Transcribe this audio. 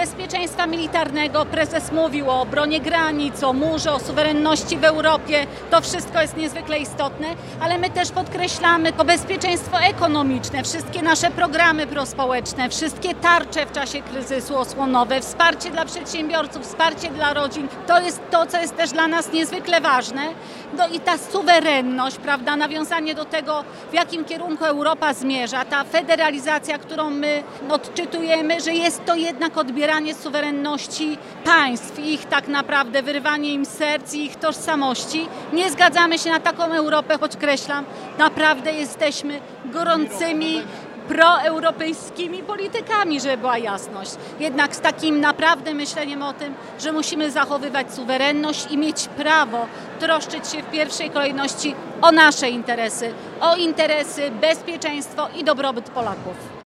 bezpieczeństwa militarnego. Prezes mówił o obronie granic, o murze, o suwerenności w Europie. To wszystko jest niezwykle istotne, ale my też podkreślamy to bezpieczeństwo ekonomiczne, wszystkie nasze programy prospołeczne, wszystkie tarcze w czasie kryzysu osłonowe, wsparcie dla przedsiębiorców, wsparcie dla rodzin. To jest to, co jest też dla nas niezwykle ważne. No i ta suwerenność, prawda, nawiązanie do tego, w jakim kierunku Europa zmierza, ta federalizacja, którą my odczytujemy, że jest to jednak odbieranie suwerenności państw i ich tak naprawdę wyrywanie im serc i ich tożsamości. Nie zgadzamy się na taką Europę, podkreślam, naprawdę jesteśmy gorącymi proeuropejskimi politykami, żeby była jasność. Jednak z takim naprawdę myśleniem o tym, że musimy zachowywać suwerenność i mieć prawo troszczyć się w pierwszej kolejności o nasze interesy, o interesy, bezpieczeństwo i dobrobyt Polaków.